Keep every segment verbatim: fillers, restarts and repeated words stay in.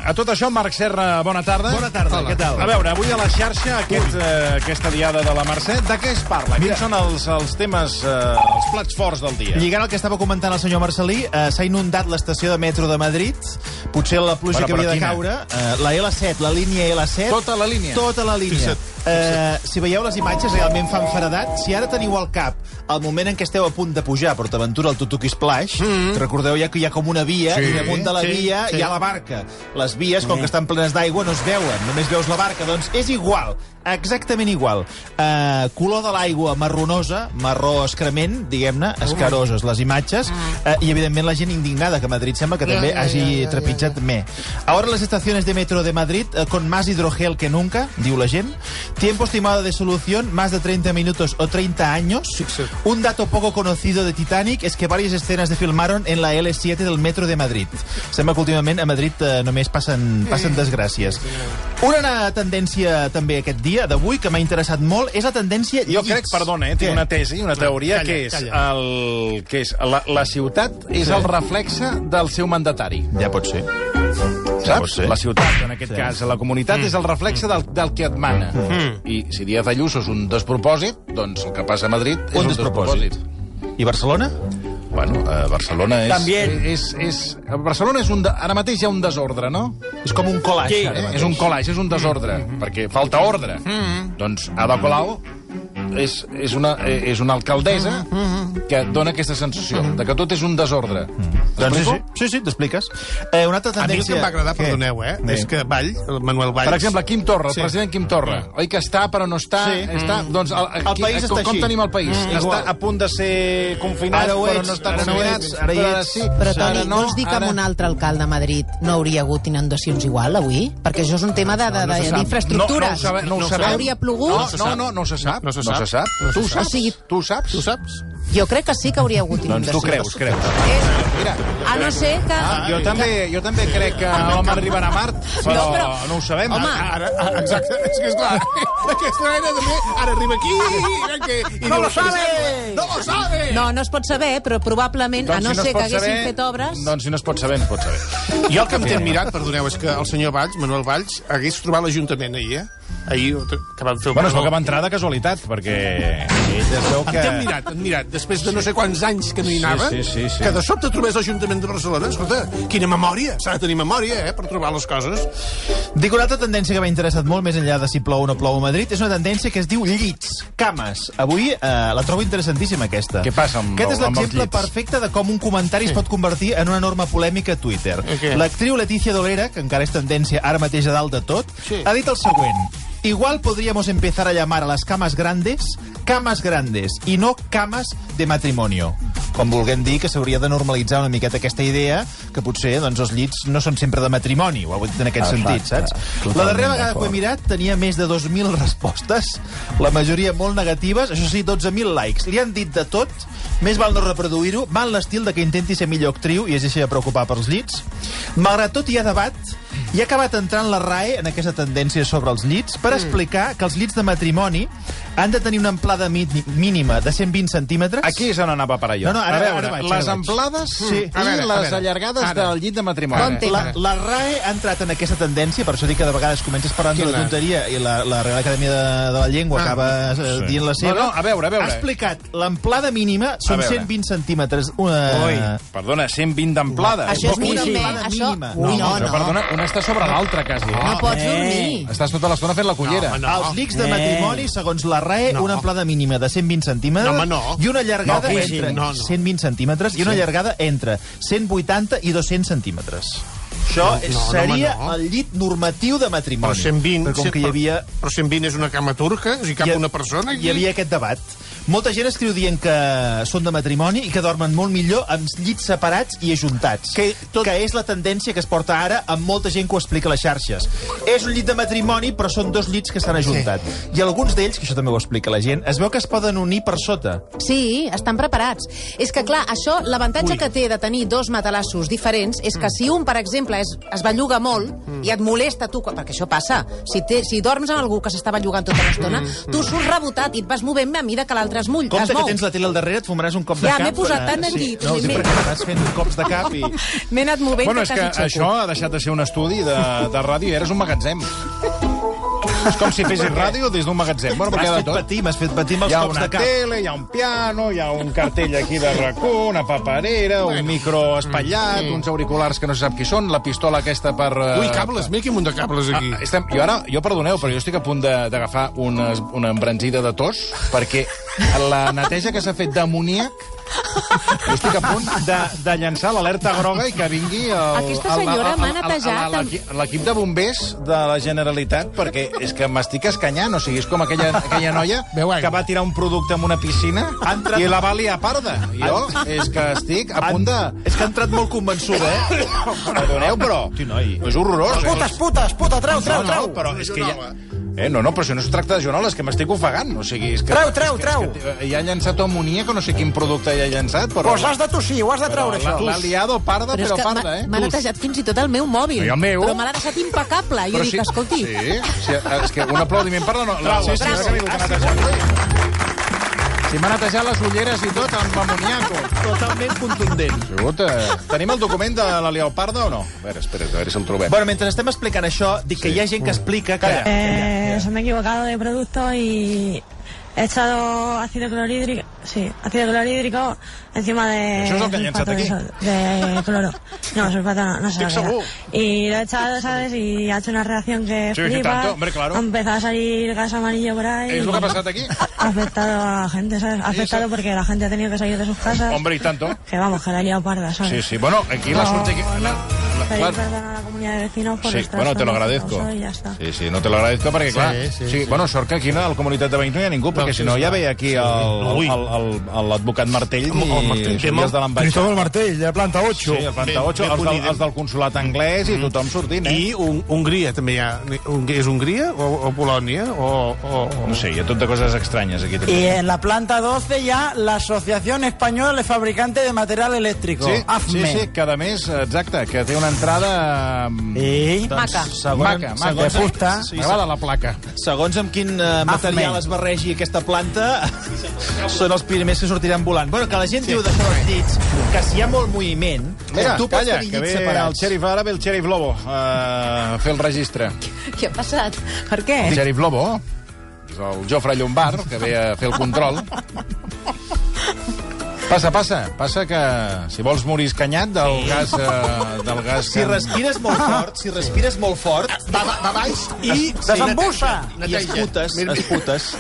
A tot això, Marc Serra, bona tarda. Bona tarda, Hola. què tal? A veure, avui a la xarxa, aquest, eh, aquesta diada de la Mercè, de què es parla? Mira. Quins són els, els temes, eh, els plats forts del dia? Lligant el que estava comentant el senyor Marcelí, eh, s'ha inundat l'estació de metro de Madrid, potser la pluja Bueno, que però havia de quina? caure, eh, la L set, la línia L set... Tota la línia? Tota la línia. Eh, si veieu les imatges, realment fan faradat. Si ara teniu al cap el moment en què esteu a punt de pujar a PortAventura, al Tutuki Splash, mm. que recordeu ja que hi ha com una via, Sí, i damunt de la sí, via sí. hi ha la barca. Les vies, com que estan plenes d'aigua, no es veuen, només veus la barca. Doncs és igual, exactament igual. Eh, color de l'aigua marronosa, marró excrement, diguem-ne, escaroses les imatges, eh, i evidentment la gent indignada, que Madrid sembla que també hagi trepitjat me. Ahora las estaciones de metro de Madrid eh, con más hidrogel que nunca, diu la gent. Tiempo estimado de solución, más de treinta minutos o treinta años. Un dato poco conocido de Titanic es que varias escenas se filmaron en la L siete del metro de Madrid. Sembla que últimament a Madrid eh, només passen, passen desgràcies. Una tendència també aquest dia, d'avui, que m'ha interessat molt, és la tendència llits. Jo crec, perdona, eh, tinc Què? una tesi, una teoria, Calla, que és, calla. el, que és la, la ciutat és el reflexe del seu mandatari. Ja pot ser. Saps? pot ser. La ciutat, en aquest Sí. cas, la comunitat, és el reflexe del, del que et mana. I si Díaz Ayuso és un despropòsit, doncs el que passa a Madrid és Un un, despropòsit. despropòsit. I Barcelona? Bueno, a Barcelona és... También. És, és, a Barcelona és un... De, ara mateix hi ha un desordre, no? És com un collage. Sí. ara Eh? mateix. És un collage, és un desordre, perquè falta ordre. Doncs Ada Colau és, és, una, eh, és una alcaldessa que et dona aquesta sensació de que tot és un desordre. Doncs sí, sí, T'explico? sí, sí t'expliques. Eh, una altra A mi el tendència... que em va agradar, Què? perdoneu, eh, Bé. és que Vall, el Manuel Valls... Per exemple, Quim Torra, el Sí. president Quim Torra. Oi que està, però no està? Sí. està doncs, el, El aquí- país està com, com així. tenim el país? Mm, està igual. a punt de ser confinat, Ara ho però ets, no està ara no ho confinat. ets, ara hi però ets. sí, Però, ara Toni, no, vols dir que ara... amb un altre alcalde a Madrid no hauria hagut inundacions igual, avui? Perquè això és un tema de- de- No, no se de- sap. d'infraestructures. No, no, ho sabe, no ho No ho sabem. Hauria plogut? No, No se no, sap. no, no se sap. No se No se sap. sap. No se Tu ho sap. saps? O sigui- Tu ho saps? Tu saps? Jo crec que sí que hauria hagut Doncs inundacions. tu creus, creus. És, Mira, a no ser que... ah, jo, també, jo també crec que l'home arribarà a Mart, però No, però- no ho sabem. Home, Ara, ara, exacte, és que esclar, aquesta era també, ara arriba aquí, i, que, i No diu, lo sabe! No lo sabe! No, no es pot saber, però probablement, Doncs a no si ser es pot que haguessin saber, fet obres... Doncs si no es pot saber, no es pot saber. Jo el que em té mirat, perdoneu, és que el senyor Valls, Manuel Valls, hagués trobat l'Ajuntament ahir, eh? Ahir, que van fer el... Bueno, es veu que va entrar de casualitat, perquè ell es veu Em que... té admirat, admirat, després de no sé quants anys que no hi anava, sí, sí, sí. que de sobte trobés l'Ajuntament de Barcelona. Escolta, quina memòria! S'ha de tenir memòria, eh, per trobar les coses. Dic, una altra tendència que m'ha interessat molt, més enllà de si plou o no plou a Madrid, és una tendència que es diu llits, cames. Avui eh, la trobo interessantíssima, aquesta. Què passa amb Aquest és el- amb els l'exemple llits? perfecte de com un comentari es pot convertir en una enorme polèmica a Twitter. Què? L'actriu Letícia Dolera, que encara és tendència ara mateix a dalt de tot, Sí. ha dit el següent. Igual podríamos empezar a llamar a las camas grandes camas grandes i no cames de matrimonio. Com volguem dir que s'hauria de normalitzar una miqueta aquesta idea que potser doncs, els llits no són sempre de matrimoni, ho ha dit en aquest sentit, saps? La darrera vegada que ho he mirat tenia més de dos mil respostes, la majoria molt negatives, això sí, dotze mil likes. Li han dit de tot, més val no reproduir-ho, va en l'estil de que intenti ser millor actriu i es deixi de preocupar pels llits. Malgrat tot hi ha debat, i ha acabat entrant la RAE en aquesta tendència sobre els llits per explicar que els llits de matrimoni han de tenir una amplada mi- mínima de cent vint centímetres. Aquí és on anava per allò. No, no, ara- a veure, ara vaig, les ara vaig. amplades Sí. i A veure, a les veure. allargades Ara. del llit de matrimoni. Bon tema. La, la RAE ha entrat en aquesta tendència, per això dic que de vegades comences parlant de Quina? la tonteria i la, la Real Acadèmia de, de la Llengua Ah. acaba eh, dient la seva. No, no, a veure, a veure. Ha explicat l'amplada mínima són veure. cent vint centímetres. Una... Ui, perdona, cent vint d'amplada. Això és Una mínim, eh? amplada Això... mínima. Ui, no, Però, no. perdona, una està sobre l'altra, quasi. Eh? No pots dormir. Estàs tota l'estona fent la cullera. No, home, no. Els llits de matrimoni, segons la RAE, No. una amplada mínima de cent vint centímetres No, home, no. i una llargada No, que sí, entre no, no. cent vint centímetres i una llargada entre cent vuitanta i dos-cents centímetres. Això No, no, no, seria home, no. el llit normatiu de matrimoni. Però cent vint... Però com que hi havia... Però cent vint és una cama turca, o sigui, cap hi ha- una persona... Hi havia aquest debat. Molta gent escriu dient que són de matrimoni i que dormen molt millor amb llits separats i ajuntats. Que, tot... que és la tendència que es porta ara amb molta gent que ho explica a les xarxes. És un llit de matrimoni, però són dos llits que s'han ajuntat. Sí. I alguns d'ells, que això també ho explica la gent, es veu que es poden unir per sota. Sí, estan preparats. És que, clar, això, l'avantatge que té de tenir dos matalassos diferents és que si un, per exemple, es, es belluga molt i et molesta tu, perquè això passa, si, té, si dorms amb algú que s'està bellugant tota l'estona, tu surts rebotat i et vas movent a mida que l'altre mentre es mull, es Compte que mou. tens la tele al darrere, et fumaràs un cop de Ja, cap. m'he posat eh, tant aquí. No, sí, perquè vas fent cops de cap i... M'he anat movent Bueno, que és que quasi això xoco. ha deixat de ser un estudi de, de ràdio i eres un magatzem. És com si fessis ràdio des d'un magatzem. Bueno, perquè hi ha M'has de fet tot. patir, m'has fet patir amb els Hi ha cops una de cap. tele, hi ha un piano, hi ha un cartell aquí de racó, una paperera, un micro espatllat, uns auriculars que no se sap qui són, la pistola aquesta per... eh, Ui, cables, mira quin munt de cables aquí. Ah, estem, jo ara, jo perdoneu, però jo estic a punt de- d'agafar una, una embranzida de tos, perquè la neteja que s'ha fet d'amoníac, jo estic a punt de, de llançar l'alerta groga i que vingui el, Aquesta senyora el- el- m'ha el- el- netejat amb- l'equip- l'equip de bombers de la Generalitat, perquè és que m'estic escanyant, o sigui, és com aquella, aquella noia Beu aigua. que va tirar un producte en una piscina i la va liar parda. Jo és que estic a punt de... És que ha entrat molt convençuda, eh? Perdoneu, però Hosti, noi. és horrorós. eh? Putes, putes, puta, treu, treu, No, no, treu. però és que ja... Eh, no, no, però si no es tracta de joanola, és que m'estic ofegant. O sigui, és que... Treu, treu, és que, treu. És que hi ha llançat amoníac, que no sé quin producte hi ha llançat, però... Pues has de tossir, ho has de però treure, l'ha- això. L'ha liado parda, Però és però que parda, m'ha eh? m'ha netejat fins i tot el meu mòbil. I el meu? Però me l'ha deixat impecable. Jo dic, escolti... Sí, sí, és que un aplaudiment per la... No, la Bravo, sí, sí, bravo. que ha vingut a netejar. Si m'ha netejat les ulleres i tot amb amoniaco. Totalment contundent. Sigut, eh, tenim el document de la Leoparda o no? A veure, espera, a veure si el trobem. Bueno, mentre estem explicant això, dic que hi ha gent que explica que... Eh, se me he equivocado de producto y he echado ácido clorhídrico, sí, ácido clorhídrico encima de Això és el que han llançat sulfato de, aquí? sol- de cloro. No, sulfato no, no sé lo Estic que segur. era. Y lo he echado, ¿sabes? Y ha hecho una reacción que Sí, sí, flipa. tanto, hombre, claro. Ha empezado a salir gas amarillo por ahí. És el que ha passat aquí? Ha afectado a la gente, ¿sabes? Ha afectado porque la gente ha tenido que salir de sus casas. Hombre, i tanto. Que vamos, que la he liado parda, ¿sabes? Sí, sí, bueno, aquí la sorte... Aquí, la, la, Pedir clar, perdón a la comunidad de vecinos por sí, estar bueno, te lo solo, agradezco. como soy, y ya está. Sí, sí, no te lo agradezco perquè, clar, sí, sí, sí. Bueno, sort que aquí a la comunitat de veïns no hi ha ningú, perquè si no ja ve aquí el- Ui. el- el- el- l'advocat Martell i El Martell. sorties de l'ambaixada. Cristóbal Martell, de planta ocho. Sí, el planta ocho, Ben- ben els, del, bonit. els del consulat anglès i tothom sortint, eh? I un, Hongria també hi ha. Un, és Hongria o, o Polònia? O, o, o... No sé, hi ha tot de coses estranyes aquí Y també. en la planta doce ya la Asociación Española de Fabricantes de Material Eléctrico. Sí, sí, AFME. sí, que a més, exacte, que té una entrada... mm, Sí. Maca. Segons, Maca, maca. De fusta. Sí, M'agrada la placa. segons amb quin uh, material es barregi aquesta planta, són els primers que sortiran volant. Bueno, que la gent sí. diu d'això dels llits, que si hi ha molt moviment, Mira, tu pots calla, tenir que llits ve el separats. xèrif ara, ve el xèrif Lobo a fer el registre. Què ha passat? Per què? El xèrif Lobo, és el Jofre Llombard, que ve a fer el control. Passa, passa, passa que si vols morir escanyat del gas... Eh, del gas Si respires molt fort, si respires molt fort, Va, va, va baix i... Desembussa. i esputes, esputes.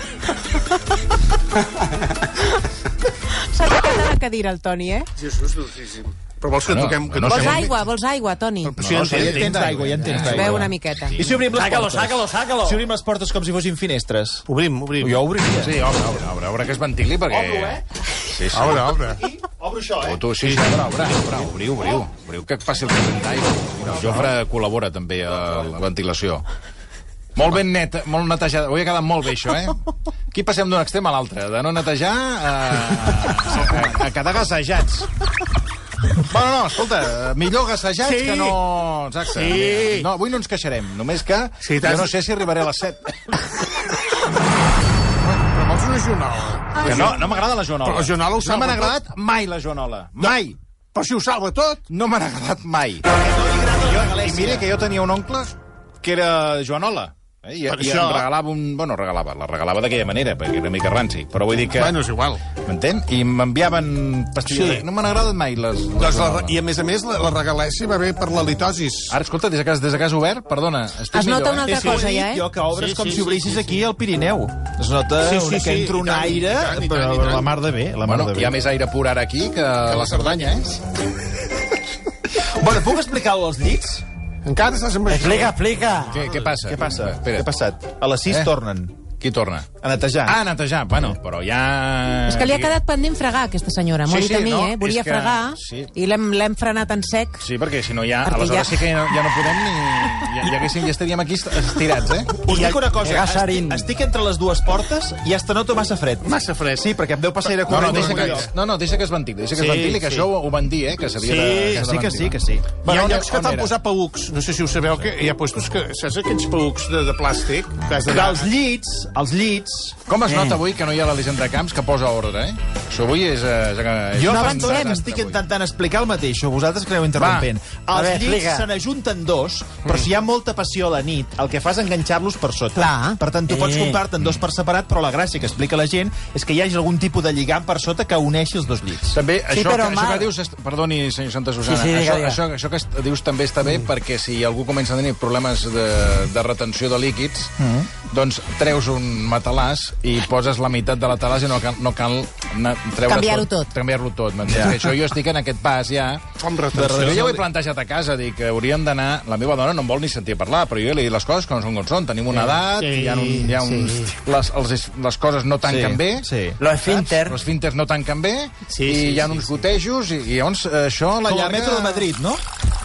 S'ha ficat a la cadira el Toni, eh? Jesús, dolcíssim. Però vols que No, toquem... Que no sé. Vols toquem- aigua? Vols aigua, Toni? Però si No, no, sí, ja en tens d'aigua, ja en tens Es d'aigua. veu una miqueta. I si obrim les Sácalo, portes? sácalo, sácalo. Si obrim les portes com si fossin finestres? Obrim, obrim. Jo obriria. Sí, obre, obre, obre, obre que es ventili, perquè... Obro, eh? Sí, sí. Obre, obre. Obro això, Tu, tu, sí, sí, obre, obre, obre, obriu, obriu. Obriu que passi el corrent d'aigua. El Jofre col·labora també a la ventilació. Molt ben net, molt netejada. Avui ha quedat molt bé, això, eh? Aquí passem d'un extrem a l'altre, de no netejar a, a, a quedar gassejats. Bueno, no, escolta, millor gassejats Sí. que no... Exacte. Sí. No, avui no ens queixarem, només que Sí, jo t'has- no sé si arribaré a les set. Però vols una joanola? Que no, no m'agrada la joanola. Però la joanola ho No m'ha salva agradat mai la joanola. Mai. Però si ho salva tot. No m'ha agradat mai. I, jo, I mira que jo tenia un oncle que era joanola. Eh? I, Per i això- em regalava un... Bueno, regalava, la regalava d'aquella manera, perquè era una mica ranci. Però vull dir que... Bueno, és igual. M'entén? I m'enviaven pastilles. Sí. No m'han agradat mai les... les Doncs la, joanola. I a més a més, la, la regalèssia va bé per la litosis. Ara, escolta, des que has, des que has obert, perdona, estic Es nota millor, una eh? altra Sí, sí, cosa, ho he ja, dit eh? jo, que obres Sí, com sí, si sí, obrissis sí, sí. aquí al Pirineu. Es nota Sí, sí, una, sí, que entra i un tant, aire, i tant, i però tant, i tant. la mar de bé, la mar Bueno, de bé. hi ha més aire pur ara aquí que a la Cerdanya, eh? Bueno, puc explicar-ho als llits? Encara estàs amb això. Explica, explica. Què, què passa? Què passa? Espera. Què ha passat? A les sis Eh? tornen Qui torna? a netejar. Ah, a netejar. Bueno, però ja... És que li ha quedat pendent fregar, aquesta senyora. M'ho ha Sí, dit a sí, mi, no, eh? Volia és que- fregar sí. i l'hem l'hem frenat en sec. Sí, perquè si no ja... Perquè Aleshores ja- sí que ja no, ja no podem ni... Ja, ja, haguéssim, ja estaríem aquí est- estirats, eh? Us dic una cosa, que gasarín. estic, estic entre les dues portes i hasta noto massa fred. Massa fred. Sí, perquè em deu passar aire No, no, corrent. deixa per que, algun lloc. no, no, deixa que es ventili, deixa que Sí, es ventili, que sí. això ho, ho van dir, eh, que s'havia Sí, de... que s'ha de sí, que sí, ventilar. que sí. Hi ha Bueno, llocs que on t'han era? posat paucs. No sé si ho sabeu, que hi ha puestos que... Saps aquells paucs de, de plàstic? Que has d'anar- Dels llits, els llits... Com es nota avui que no hi ha l'Elisenda Camps que posa ordre, eh? Això avui és... és, és Jo No fa avancem. estona estic intentant explicar el mateix, o vosaltres que aneu interrompent. A Els veure, llits explica. se n'ajunten dos, però si hi ha molta passió a la nit, el que fa és enganxar-los per sota. Clar. Per tant, tu pots Eh. comprar-te'n dos per separat, però la gràcia que explica la gent és que hi hagi algun tipus de lligam per sota que uneixi els dos llits. També, Sí, això, però que, això mal. que dius... est- Perdoni, senyor Santa Susana. Sí, sí, diga, això, diga. això, això que est- dius també està bé perquè si algú comença a tenir problemes de, de retenció de líquids, doncs treus un matalàs i poses la meitat de la talàs i no cal, no cal na- treure Canviar-ho tot. Canviar-lo tot. M'entens? Que això jo estic en aquest pas ja... Com Jo retenció. ja ho he plantejat a casa, dic que hauríem d'anar... La meva dona no em vol ni sentir parlar, però jo li dic les coses com són com són. Tenim una edat, sí, hi ha, un, hi ha uns... sí. Les, els, les coses no tanquen Sí, bé. sí. Lo esfínter. Els esfínters no tanquen bé, Sí, i sí, hi ha sí, uns sí. gotejos, i, i llavors eh, això a la Com el llarga... metro de Madrid, no?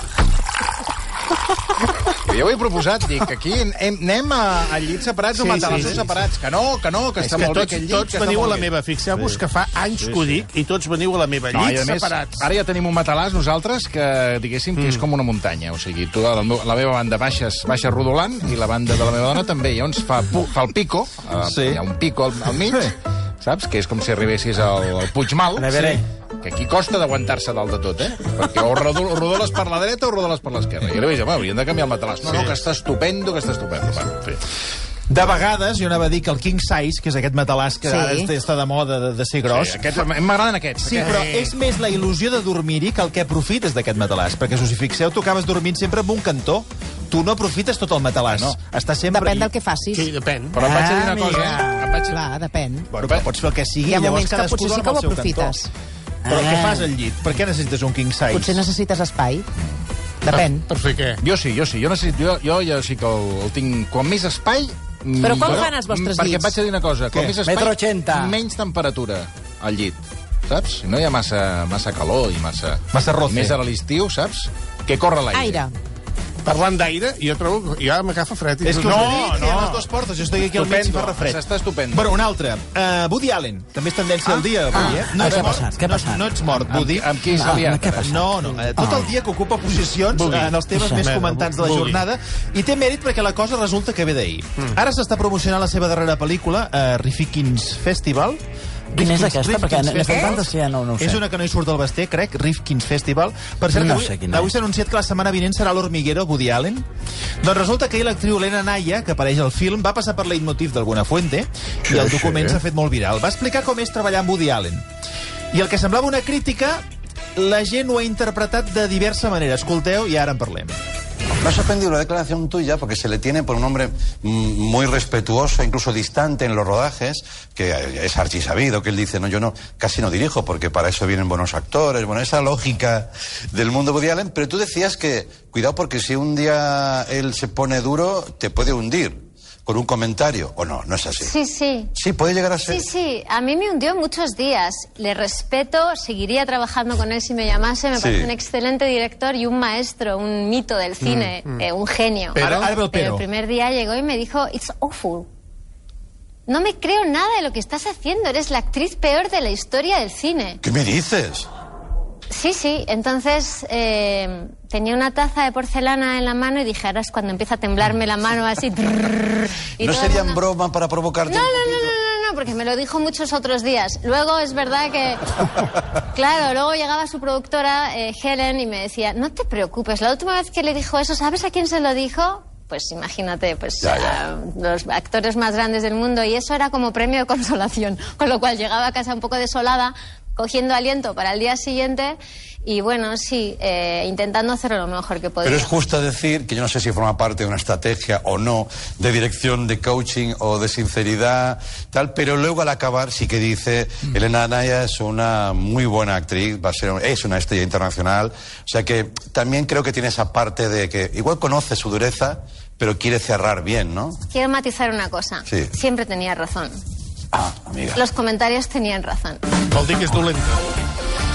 Jo ho he proposat, dic, que aquí hem, anem a, a llits separats Sí, o matalassos sí, sí, separats. Que no, que no, que És està que molt bé tots, aquest llit, tots que està veniu a molt la bé. meva. Fixeu-vos que fa anys que ho dic i tots veniu a la meva. No, i a Llits més, separats. ara ja tenim un matalàs nosaltres que, diguéssim, que és com una muntanya. O sigui, tu, la, la meva banda baixes, baixa rodolant i la banda de la meva dona també. Llavors fa, pu- fa el pico, eh, Sí. hi ha un pico al, al mig, saps? Que és com si arribessis al, al Puigmal. A veure. Que aquí costa d'aguantar-se dalt de tot, eh? Perquè o rodo- rodoles per la dreta o rodoles per l'esquerra. I ara veig, home, haurien de canviar el matalàs. No, no, que està estupendo, que està estupendo. Bueno, en fi. De vegades, jo anava a dir que el king size, que és aquest matalàs que Sí. ara està- està de moda de, de ser gros... Sí, aquests, m'agraden aquests. Sí, aquests. però és més la il·lusió de dormir-hi que el que aprofites d'aquest matalàs. Perquè, si us hi fixeu, tu acabes dormint sempre amb un cantó. Tu no aprofites tot el matalàs. No. Està sempre... Depèn del que facis. Sí, depèn. Però em vaig a dir una Ah, cosa, mira. eh? Em vaig a... Clar, depèn. Bueno, però pots fer el que sigui, Hi ha llavors moments que cadascú potser sí dorm que ho al seu aprofites. cantó. Però què fas al llit? Per què necessites un king size? Potser necessites espai. Depèn. Per fer què? Jo sí, jo sí. Jo, necessito, jo, jo ja sí que el, el tinc... Quan més espai... mm, Però quan bueno, fan els vostres Perquè llits? et vaig a dir una cosa. Quan Què? més espai, Metro ochenta. menys temperatura al llit. Saps? No hi ha massa, massa calor i massa... Massa roce. Més ara a l'estiu, saps? Que corre l'aire. Aire. Parlant d'aire, jo trobo... Ja m'agafa fred. És que us no, he dit que hi ha no. les dues portes. Jo estic aquí al mig i fa refred. Està estupendo. Bueno, un altre. Uh, Woody Allen. També és tendència al dia, avui, eh? Ah, ets què ha mort. passat? Què ha No- passat? No ets mort, Woody. Amb, amb qui se li ha... què passa? No, no. Eh, tot el dia que ocupa posicions Woody. eh, en els temes Això. més Merda, comentats de la Woody. jornada i té mèrit perquè la cosa resulta que ve d'ahir. Ara s'està promocionant la seva darrera pel·lícula, uh, Rifkin's Festival. Quina és Rifkin's- aquesta? Perquè Rifkin's n'he fet Festival. tantes que ja no- no ho sé. És una que no hi surt del Basté, crec, Rifkin's Festival. Per cert, No avui, sé quina avui és. s'ha anunciat que la setmana vinent serà l'Hormiguero, Woody Allen. Doncs resulta que ahir l'actriu Elena Naya, que apareix al film, va passar per leitmotiv d'Alguna Fuente i el document s'ha fet molt viral. Va explicar com és treballar amb Woody Allen. I el que semblava una crítica, la gent ho ha interpretat de diversa manera. Escolteu i ara en parlem. Me ha sorprendido la declaración tuya porque se le tiene por un hombre mm, muy respetuoso, incluso distante en los rodajes, que es archisabido, que él dice, no, yo no, casi no dirijo porque para eso vienen buenos actores, bueno, esa lógica del mundo Woody Allen, pero tú decías que, cuidado porque si un día él se pone duro, te puede hundir con un comentario, o no, no es así. Sí, sí. Sí, puede llegar a ser. Sí, sí, a mí me hundió muchos días. Le respeto, seguiría trabajando con él si me llamase. Me Sí. parece un excelente director y un maestro, un mito del cine, eh, un genio. Pero- Ahora- ahora veo el Pero pero. el primer día llegó y me dijo, it's awful. No me creo nada de lo que estás haciendo. Eres la actriz peor de la historia del cine. ¿Qué me dices? Sí, sí. Entonces eh, tenía una taza de porcelana en la mano y dije, ahora es cuando empieza a temblarme la mano así. trrr, y ¿No todo el sería en mundo- broma para provocarte? No, un no, no, poquito? no, no, no, porque me lo dijo muchos otros días. Luego es verdad que, claro, luego llegaba su productora, eh, Helen, y me decía, no te preocupes, la última vez que le dijo eso, ¿sabes a quién se lo dijo? Pues imagínate, pues Ya, ya. a los actores más grandes del mundo, y eso era como premio de consolación, con lo cual llegaba a casa un poco desolada, cogiendo aliento para el día siguiente, y bueno, sí, eh, intentando hacerlo lo mejor que podía. Pero es justo decir, que yo no sé si forma parte de una estrategia o no, de dirección, de coaching o de sinceridad, tal, pero luego al acabar sí que dice, Elena Naya es una muy buena actriz, va a ser, es una estrella internacional, o sea que también creo que tiene esa parte de que igual conoce su dureza, pero quiere cerrar bien, ¿no? Quiero matizar una cosa. Sí. Siempre tenía razón. Ah, amiga. Los comentarios tenían razón. Vol dir que és dolenta.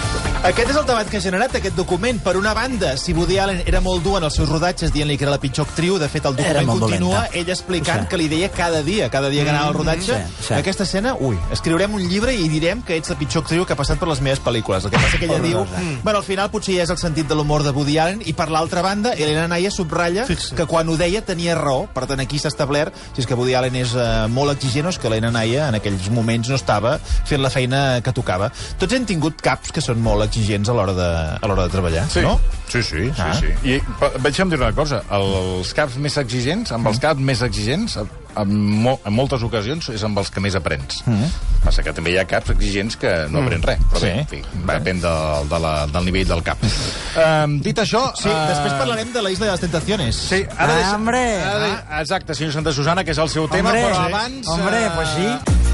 Aquest és el debat que ha generat aquest document. Per una banda, si Woody Allen era molt dur en els seus rodatges, dient-li que era la pitjor actriu, de fet el document continua, dolenta. Ell explicant que li deia cada dia, cada dia que anava al rodatge, sí, sí. Aquesta escena, ui, escriurem un llibre i direm que ets la pitjor actriu que ha passat per les meves pel·lícules. El que passa que ella diu, bueno, al final potser ja és el sentit de l'humor de Woody Allen, i per l'altra banda, Helena Naya subratlla Fixa. que quan ho deia tenia raó. Per tant, aquí s'ha establert, si és que Woody Allen és uh, molt exigent, és que Helena Naya en aquells moments no estava fent la feina que tocava. Tots hem tingut caps que són molt exigents a l'hora de, a l'hora de treballar, sí. no? Sí, sí, sí, ah. sí. I deixa'm dir una cosa, els caps més exigents, amb els caps més exigents, en, mo en moltes ocasions és amb els que més aprens. Mm -hmm. Passa que també hi ha caps exigents que no mm. aprens res, però sí. bé, en fi, bé. depèn de, de la, del nivell del cap. um, dit això... Sí, uh... després parlarem de la Isla de les Tentaciones. Sí, ara ah, deixa... hombre! Ara, ah. Exacte, senyor Santa Susana, que és el seu hombre, tema, però sí. abans... Hombre, uh... pues sí.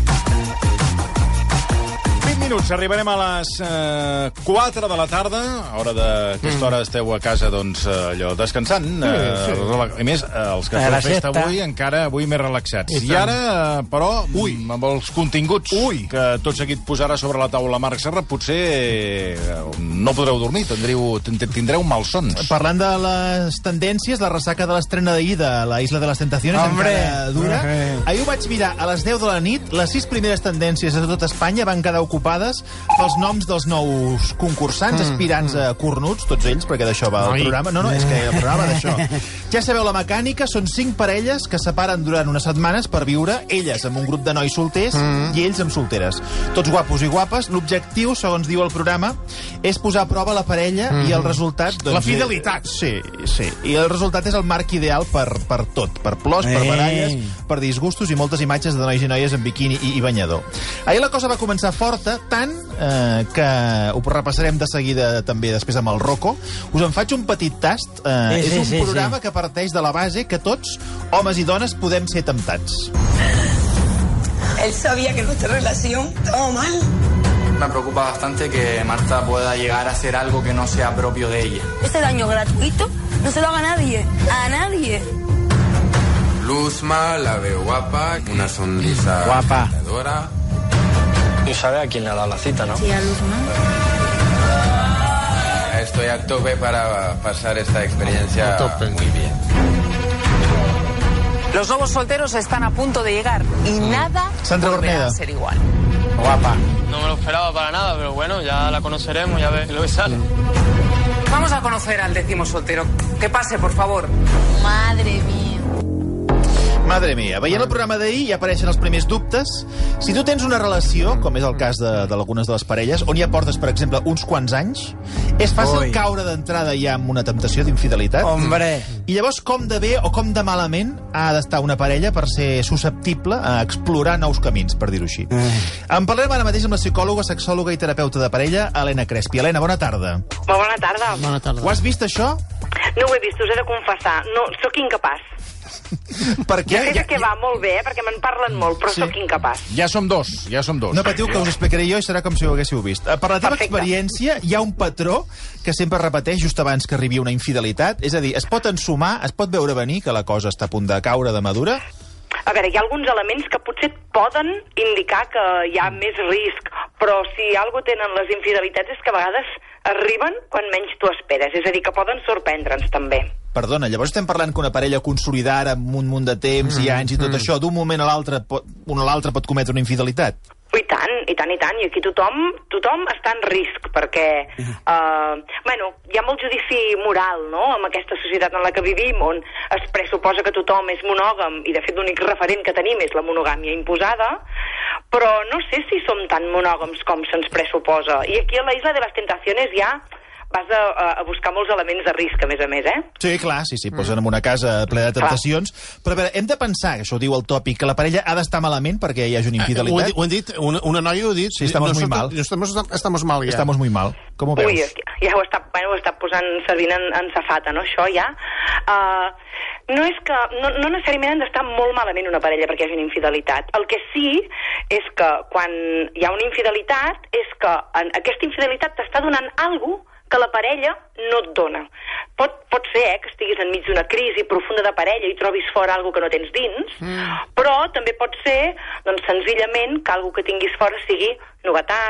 minuts, arribarem a les eh, quatre de la tarda. A hora d'aquesta hora esteu a casa, doncs, allò, descansant. Eh, sí, sí. A més, els que feu festa avui, encara avui més relaxats. I, I ara, però, ui, amb els continguts ui. que tot seguit posarà sobre la taula Marc Serra, potser eh, no podreu dormir, tindreu, tindreu malsons. Parlant de les tendències, la ressaca de l'estrena d'ahir de la Isla de les Tentaciones Hombre. encara dura. Hombre. Ahir ho vaig mirar a les deu de la nit, les sis primeres tendències de tot Espanya van quedar ocupades pels noms dels nous concursants, aspirants a cornuts, tots ells, perquè d'això va el programa. No, no, és que el programa va d'això. Ja sabeu la mecànica, són cinc parelles que separen durant unes setmanes per viure, elles amb un grup de nois solters mm. i ells amb solteres. Tots guapos i guapes. L'objectiu, segons diu el programa, és posar a prova la parella mm. i el resultat... Doncs, la fidelitat. Sí, sí. I el resultat és el marc ideal per, per tot. Per plors, per baralles, per disgustos i moltes imatges de nois i noies en biquini i, i banyador. Ahir la cosa va començar forta, tant eh, que ho repassarem de seguida també després amb el Rocco. Us en faig un petit tast. Eh, sí, sí, és un sí, programa sí. que parteix de la base que tots, homes i dones, podem ser temptats. Él sabía que nuestra relación estaba mal. Me preocupa bastante que Marta pueda llegar a hacer algo que no sea propio de ella. Este daño gratuito no se lo haga a nadie, a nadie. Luzma, la veo guapa, una sonrisa guapa. Encantadora. Tú sabes a quién le ha dado la cita, ¿no? Sí, a Luzma. Estoy a tope para pasar esta experiencia muy bien. Los nuevos solteros están a punto de llegar y nada volverá a ser igual. Guapa. No me lo esperaba para nada, pero bueno, ya la conoceremos, ya ves lo que sale. Vamos a conocer al décimo soltero. Que pase, por favor. Madre mía. Madre mia, veient el programa d'ahir ja apareixen els primers dubtes. Si tu tens una relació, com és el cas d'algunes de, de les parelles, on ja portes, per exemple, uns quants anys, és fàcil Oi. caure d'entrada ja amb una temptació d'infidelitat. Hombre! I llavors, com de bé o com de malament ha d'estar una parella per ser susceptible a explorar nous camins, per dir-ho així. Mm. En parlem ara mateix amb la psicòloga, sexòloga i terapeuta de parella, Helena Crespi. Helena, bona tarda. Molt bona tarda. Bona tarda. Ho has vist, això? No ho he vist, us he de confessar. No, sóc incapaç. Per què? Ja sé que va molt bé, perquè me'n parlen molt, però sí. sóc incapaç. Ja som dos, ja som dos. No patiu, que us explicaré jo i serà com si ho haguéssiu vist. Per la teva Perfecte. experiència, hi ha un patró que sempre repeteix just abans que arribi una infidelitat? És a dir, es pot ensumar, es pot veure venir que la cosa està a punt de caure de madura? A veure, hi ha alguns elements que potser poden indicar que hi ha més risc, però si alguna tenen les infidelitats és que a vegades arriben quan menys t'ho esperes, és a dir, que poden sorprendre'ns també. Perdona, llavors estem parlant que una parella consolidada amb un munt de temps mm, i anys i tot mm. això, d'un moment a l'altre, un a l'altre pot cometre una infidelitat? I tant, i tant, i tant. I aquí tothom, tothom està en risc, perquè uh, bueno, hi ha molt judici moral, no?, amb aquesta societat en la que vivim, on es pressuposa que tothom és monògam, i de fet l'únic referent que tenim és la monogàmia imposada, però no sé si som tan monògams com se'ns pressuposa. I aquí a la Isla de les Tentaciones ja vas a, a buscar molts elements de risc, a més a més, eh? Sí, clar, sí, sí, posen en una casa plena de tentacions. Clar. Però a veure, hem de pensar, que això ho diu el tòpic, que la parella ha d'estar malament perquè hi hagi una infidelitat? Eh, ho, ho han dit, una, una noia ho ha dit. Sí, estamos muy mal. Estamos, estamos mal, ja. Estamos muy mal. Com ho veus? Ui, ja ho està, bueno, ho està posant, servint en, en safata, no, això, ja. Uh, no és que, no, no necessàriament han d'estar molt malament una parella perquè hi hagi una infidelitat. El que sí és que quan hi ha una infidelitat és que en aquesta infidelitat t'està donant alguna cosa que la parella no et dona. Pot, pot ser eh, que estiguis enmig d'una crisi profunda de parella i trobis fora alguna que no tens dins, mm. però també pot ser, doncs, senzillament, que alguna que tinguis fora sigui novetat,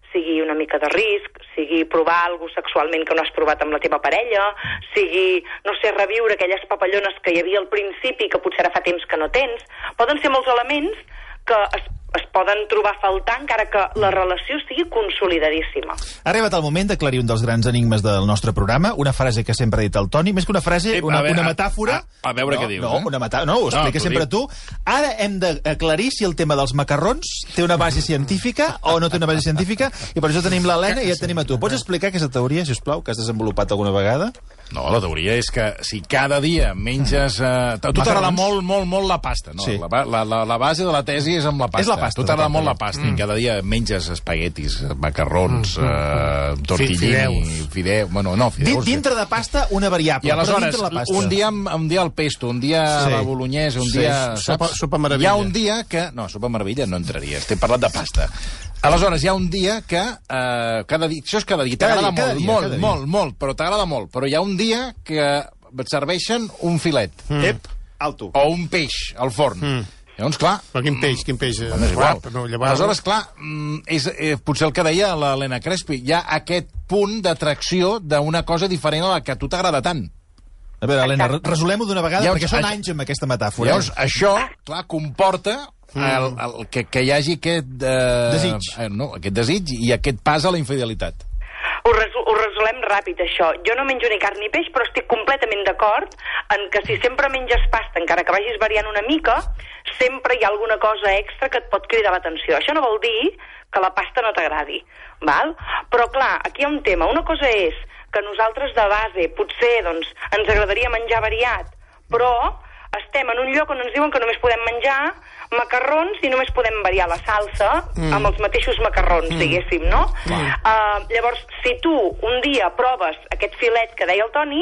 sigui una mica de risc, sigui provar alguna cosa sexualment que no has provat amb la teva parella, sigui, no sé, reviure aquelles papallones que hi havia al principi que potser ara fa temps que no tens. Poden ser molts elements que es, es poden trobar a faltar encara que la relació sigui consolidadíssima. Ha arribat el moment d'aclarir un dels grans enigmes del nostre programa, una frase que sempre ha dit el Toni, més que una frase, una, una metàfora... A, a veure no, què dius, no, eh? Una metà... No, ho expliques no, sempre tu. Ara hem d'aclarir si el tema dels macarrons té una base científica o no té una base científica, i per això tenim l'Helena i ja tenim a tu. Pots explicar aquesta teoria, si us plau, que has desenvolupat alguna vegada? No, la teoria és que si cada dia menges... Eh, a tu t'agrada molt, molt, molt la pasta, no? Sí. La, la, la base de la tesi és amb la pasta. És la pasta. A tu t'agrada molt la pasta mm. i cada dia menges espaguetis, macarrons, mm. eh, tortellini, fideus. Fideu... Bueno, no, fideus. Dintre de pasta, una variable, I aleshores, però dintre la pasta. un dia, un dia el pesto, un dia sí. la bolognesa, un sí. dia... Sopa, sopa meravella. Hi ha un dia que... No, sopa meravella no entraria, estem parlant de pasta. Aleshores, hi ha un dia que... Eh, cada dia, això és cada dia, t'agrada molt, dia, molt, dia. molt, molt, però t'agrada molt. Però hi ha un dia que et serveixen un filet. Mm. Ep, alto. O un peix al forn. Mm. Llavors, clar... Però quin peix, quin peix? Bueno, és igual. No, llavors... Aleshores, clar, és eh, potser el que deia l'Helena Crespi. Hi ha aquest punt d'atracció d'una cosa diferent a la que a tu t'agrada tant. A veure, Helena, resolem-ho d'una vegada, Llavors, perquè són això, anys amb aquesta metàfora. Llavors, això, clar, comporta el, el, que, que hi hagi aquest... Eh, desig. Eh, no, aquest desig i aquest pas a la infidelitat. Ho, resol, ho resolem ràpid, això. Jo no menjo ni carn ni peix, però estic completament d'acord en que si sempre menges pasta, encara que vagis variant una mica, sempre hi ha alguna cosa extra que et pot cridar l'atenció. Això no vol dir que la pasta no t'agradi, val? Però, clar, aquí hi ha un tema. Una cosa és que nosaltres de base potser doncs, ens agradaria menjar variat, però estem en un lloc on ens diuen que només podem menjar macarrons i només podem variar la salsa mm. amb els mateixos macarrons, mm. diguéssim, no? Mm. Uh, llavors, si tu un dia proves aquest filet que deia el Toni,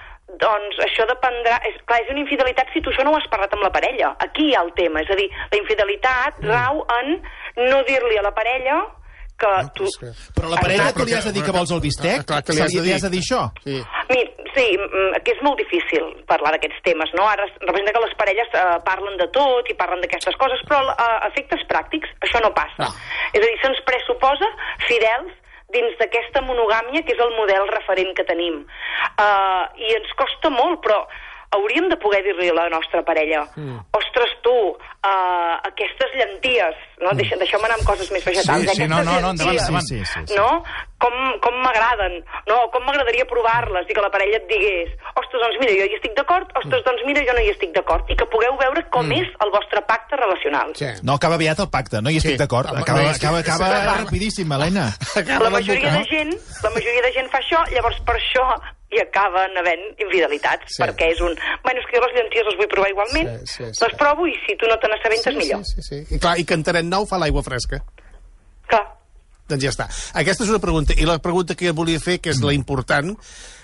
doncs això dependrà... És, clar, és una infidelitat si tu això no ho has parlat amb la parella. Aquí hi ha el tema, és a dir, la infidelitat mm. rau en no dir-li a la parella que tu... Però la parella tu li has de dir que vols el bistec? Clar, que li has de dir, li has de dir això? Sí. Mir, sí, que és molt difícil parlar d'aquests temes, no? Ara representa que les parelles eh, parlen de tot i parlen d'aquestes coses, però a eh, efectes pràctics això no passa. Ah. És a dir, se'ns pressuposa fidels dins d'aquesta monogàmia que és el model referent que tenim. Uh, I ens costa molt, però hauríem de poder dir-li a la nostra parella mm. ostres, tu, uh, aquestes llenties, no? Mm. Deixa, deixeu-me anar amb coses més vegetals. Sí, sí, no, no, no, endavant, endavant. Sí, sí, sí. No? Com, com m'agraden, no? Com m'agradaria provar-les i que la parella et digués ostres, doncs mira, jo hi estic d'acord, ostres, doncs mira, jo no hi estic d'acord, i que pugueu veure com mm. és el vostre pacte relacional. Sí. No acaba aviat el pacte, no hi estic sí. d'acord. Acaba, no, acaba, acaba, acaba rapidíssim, Helena. La majoria de gent, la majoria de gent fa això, llavors per això i acaben havent infidelitats, sí. perquè és un... Bueno, és que jo les llenties les vull provar igualment, sí, sí, sí. les provo i si tu no te n'assabentes, sí, millor. Sí, sí, sí. I clar, i Cantaret Nou fa l'aigua fresca. Clar. Doncs ja està. Aquesta és una pregunta. I la pregunta que volia fer, que és la important...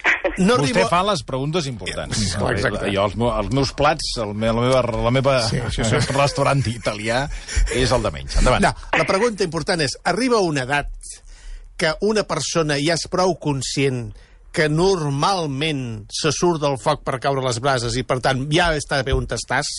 No Vostè arriba... fa les preguntes importants. Clar, exacte. Jo, els, meus, els meus plats, el meu, la meva, la meva sí, sí, sí. restaurant italià és el de menys. Endavant. No, la pregunta important és, arriba una edat que una persona ja és prou conscient que normalment se surt del foc per caure les brases i, per tant, ja està bé on estàs?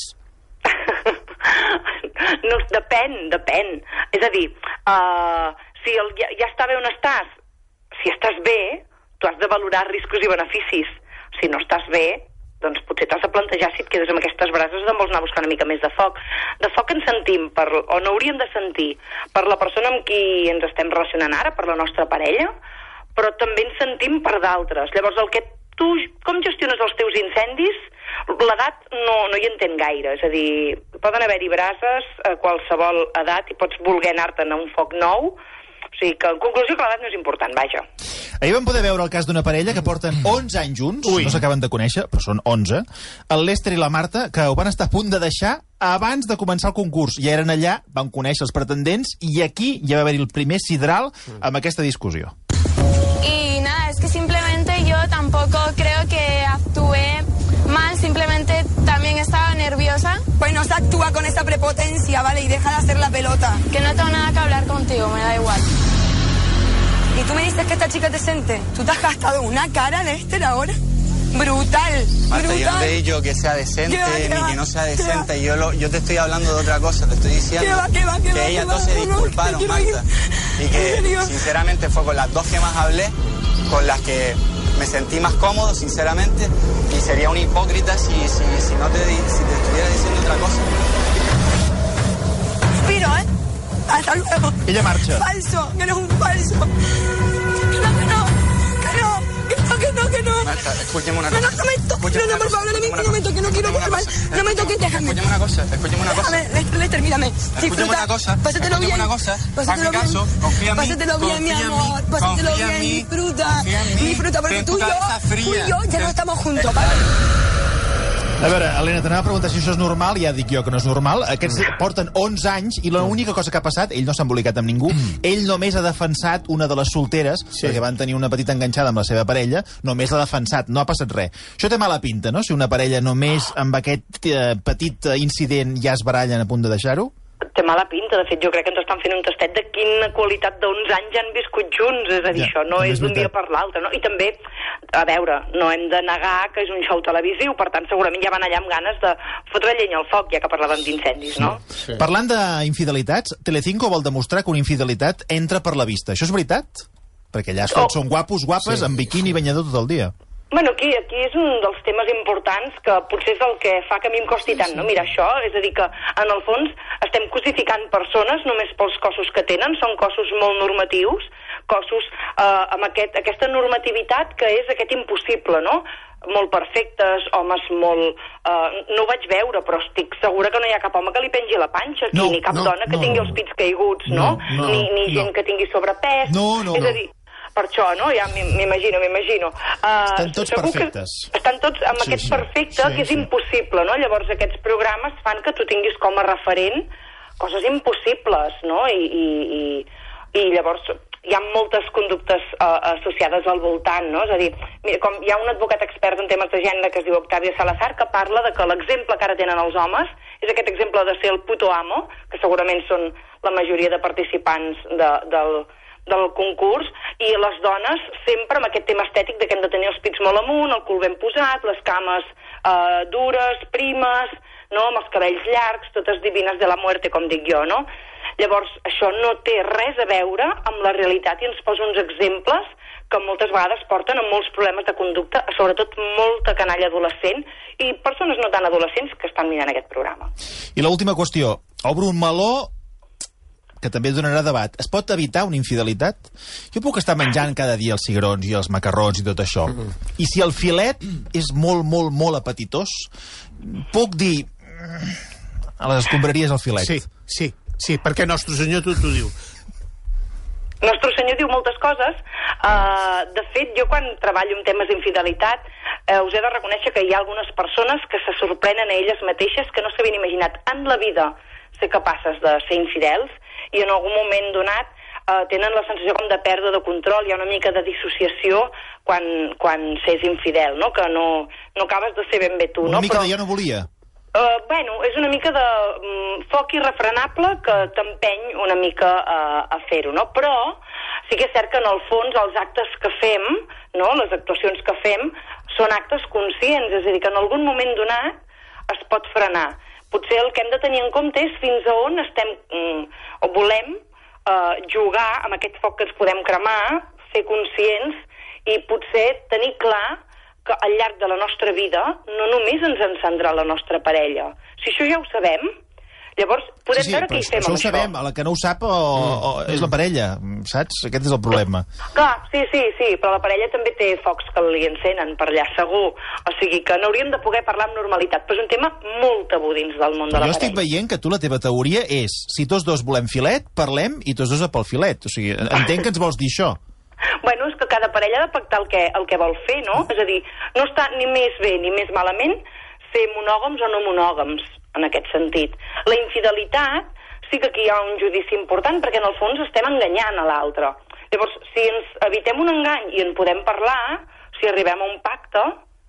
No, depèn, depèn. És a dir, uh, si el, ja, ja està bé on estàs, si estàs bé, tu has de valorar riscos i beneficis. Si no estàs bé, doncs potser t'has de plantejar si et quedes amb aquestes brases de vols anar a buscar una mica més de foc. De foc ens sentim, per, o no hauríem de sentir, per la persona amb qui ens estem relacionant ara, per la nostra parella, però també ens sentim per d'altres. Llavors, el que tu, com gestiones els teus incendis, l'edat no, no hi entén gaire. És a dir, poden haver-hi brases a qualsevol edat i pots voler anar-te'n a un foc nou. O sigui que, en conclusió, que l'edat no és important, vaja. Ahir vam poder veure el cas d'una parella que porten onze anys junts, Ui. no s'acaben de conèixer, però són onze, el Lester i la Marta, que ho van estar a punt de deixar abans de començar el concurs. Ja eren allà, van conèixer els pretendents, i aquí ja va haver-hi el primer sidral amb aquesta discussió. Y nada, es que simplemente yo tampoco creo que actué mal, simplemente también estaba nerviosa. Pues no se actúa con esa prepotencia, ¿vale? Y deja de hacer la pelota. Que no tengo nada que hablar contigo, me da igual. ¿Y tú me dices que esta chica es decente? ¿Tú te has gastado una cara de Esther ahora? Brutal, Marta, brutal. yo no te he dicho que sea decente va, ni va, que no sea decente. Yo, lo, yo te estoy hablando de otra cosa. Te estoy diciendo ¿Qué va, qué va, qué que va, ellas qué va, dos se no, no, disculparon, no, Marta. y que sinceramente fue con las dos que más hablé, con las que me sentí más cómodo, sinceramente, y sería un hipócrita si, si, si no te, si te estuviera diciendo otra cosa. Respiro, ¿eh? Hasta luego. Ella marcha. Falso, que no es un falso. Que no, que no, que no, que no, que no, que no. Marta, escúcheme una cosa. No, no, no me toques, no, no, por favor, no me, no me toques, no quiero que mal. No me toques, déjame. Escúcheme una cosa, escúcheme una cosa. Déjame, Lester, Lester, mírame. Escúcheme una cosa, pásatelo bien. una cosa. Pásatelo bien. Caso, confía en mí. Pásatelo bien, mi amor. Pásatelo bien, disfruta. Disfruta, porque tú y yo, tú y yo ya no estamos juntos, ¿vale? A veure, Helena, t'anava a preguntar si això és normal, ja dic jo que no és normal. Aquests porten onze anys i l'única cosa que ha passat, ell no s'ha embolicat amb ningú, ell només ha defensat una de les solteres, sí. perquè van tenir una petita enganxada amb la seva parella, només l'ha defensat, no ha passat res. Això té mala pinta, no?, si una parella només amb aquest eh, petit incident ja es barallen a punt de deixar-ho? Té mala pinta, de fet jo crec que ens estan fent un tastet de quina qualitat d'onze anys han viscut junts, és a dir, ja, això no és d'un dia per l'altre, no? I també, a veure, no hem de negar que és un show televisiu, per tant segurament ja van allà amb ganes de fotre llenya al foc, ja que parlàvem d'incendis, no? Sí. Parlant d'infidelitats, Telecinco vol demostrar que una infidelitat entra per la vista. Això és veritat? Perquè allà tots oh. són guapos, guapes, sí. amb biquini i banyador tot el dia. Bueno, aquí, aquí és un dels temes importants que potser és el que fa que a mi em costi tant, no? Mira, això, és a dir, que en el fons estem cosificant persones només pels cossos que tenen, són cossos molt normatius, cossos eh, amb aquest, aquesta normativitat que és aquest impossible, no? Molt perfectes, homes molt... Eh, no ho vaig veure, però estic segura que no hi ha cap home que li pengi la panxa aquí, no, ni cap no, dona que no, tingui els pits caiguts, no? no, no ni ni no. gent que tingui sobrepès. No, no, és a dir, per això, no? Ja m'imagino, m'imagino. Uh, estan tots perfectes. Estan tots amb sí, aquest sí, perfecte, sí, que és sí. impossible, no? Llavors aquests programes fan que tu tinguis com a referent coses impossibles, no? I, i, i, i llavors hi ha moltes conductes uh, associades al voltant, no? És a dir, mira, com hi ha un advocat expert en temes de gènere que es diu Octavio Salazar, que parla de que l'exemple que ara tenen els homes és aquest exemple de ser el puto amo, que segurament són la majoria de participants de, del... del concurs, i les dones sempre amb aquest tema estètic de que hem de tenir els pits molt amunt, el cul ben posat, les cames eh, dures, primes, no? Amb els cabells llargs, totes divines de la muerte, com dic jo, no? Llavors, això no té res a veure amb la realitat i ens posa uns exemples que moltes vegades porten a molts problemes de conducta, sobretot molta canalla adolescent i persones no tan adolescents que estan mirant aquest programa. I l'última qüestió, obro un meló que també donarà debat. Es pot evitar una infidelitat? Jo puc estar menjant cada dia els cigrons i els macarrons i tot això. Mm-hmm. I si el filet és molt, molt, molt apetitós, puc dir a les escombraries el filet. Sí, sí, sí, perquè Nostre Senyor tu t'ho diu. Nostre Senyor diu moltes coses. Uh, de fet, jo quan treballo en temes d'infidelitat uh, us he de reconèixer que hi ha algunes persones que se sorprenen a elles mateixes que no s'havien imaginat en la vida ser capaces de ser infidels i en algun moment donat eh, tenen la sensació com de pèrdua de control, hi ha una mica de dissociació quan, quan s'és infidel, no? Que no, no acabes de ser ben bé tu. Una no? mica Però, de ja no volia. Uh, bueno, és una mica de um, foc irrefrenable que t'empeny una mica uh, a fer-ho, no? Però sí que és cert que en el fons els actes que fem, no? Les actuacions que fem, són actes conscients, és a dir, que en algun moment donat es pot frenar. Potser el que hem de tenir en compte és fins a on estem mm, o volem eh, jugar amb aquest foc que ens podem cremar, ser conscients i potser tenir clar que al llarg de la nostra vida no només ens encendrà la nostra parella. Si això ja ho sabem, llavors podem sí, sí, veure què hi fem això amb ho sabem, això. La que no ho sap o, o és la parella, saps? Aquest és el problema. Clar, sí, sí, sí, però la parella també té focs que li encenen per allà, segur. O sigui que n'hauríem de poder parlar amb normalitat, però és un tema molt tabú dins del món de la parella. Jo estic parella. veient que tu la teva teoria és si tots dos volem filet, parlem i tots dos a pel filet. O sigui, entenc que ens vols dir això. Bueno, és que cada parella ha de pactar el que, el que vol fer, no? És a dir, no està ni més bé ni més malament ser monògams o no monògams, en aquest sentit. La infidelitat sí que aquí hi ha un judici important perquè en el fons estem enganyant a l'altre. Llavors, si ens evitem un engany i en podem parlar, si arribem a un pacte,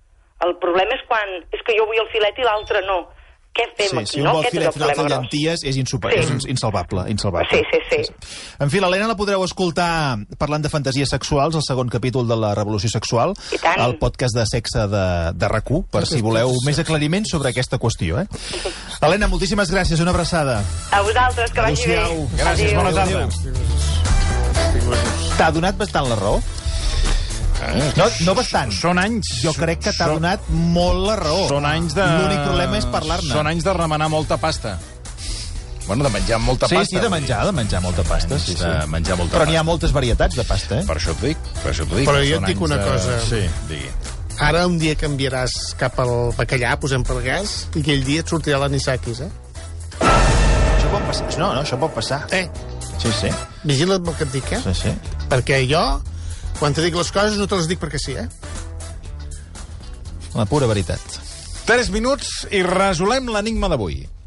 el problema és quan és que jo vull el filet i l'altre no. Què fem sí, aquí, si un no? vol Aquest filet i l'altre gros. llenties és, insuper... Sí. és insalvable, insalvable. Sí, sí, sí, sí. En fi, l'Helena la podreu escoltar parlant de fantasies sexuals, el segon capítol de la Revolució Sexual, al podcast de sexe de, de R A C U, per si voleu més aclariments sobre aquesta qüestió. Eh? Helena, moltíssimes gràcies, una abraçada. A vosaltres, que vagi bé. Gràcies, Adéu. bona tarda. Adéu. T'ha donat bastant la raó? No, no bastant. Són anys... Jo crec que t'ha donat molt la raó. Són anys de... L'únic problema és parlar-ne. Són anys de remenar molta pasta. Bueno, de menjar molta sí, pasta. Sí, sí, de menjar, de menjar molta pasta. Sí, sí. De menjar molta Però n'hi ha pasta. moltes varietats de pasta, eh? Per això t'ho dic. Per això t'ho dic. Però jo Són et dic anys una de- cosa. Sí, digui. Ara un dia canviaràs cap al bacallà, posem per gas, i aquell dia et sortirà l'anisakis, eh? Això pot passar. No, no, això pot passar. Eh, Sí, sí. vigila't el que et dic, eh? Sí, sí. Perquè jo, quan te dic les coses, no te les dic perquè sí, eh? La pura veritat. Tres minuts i resolem l'enigma d'avui.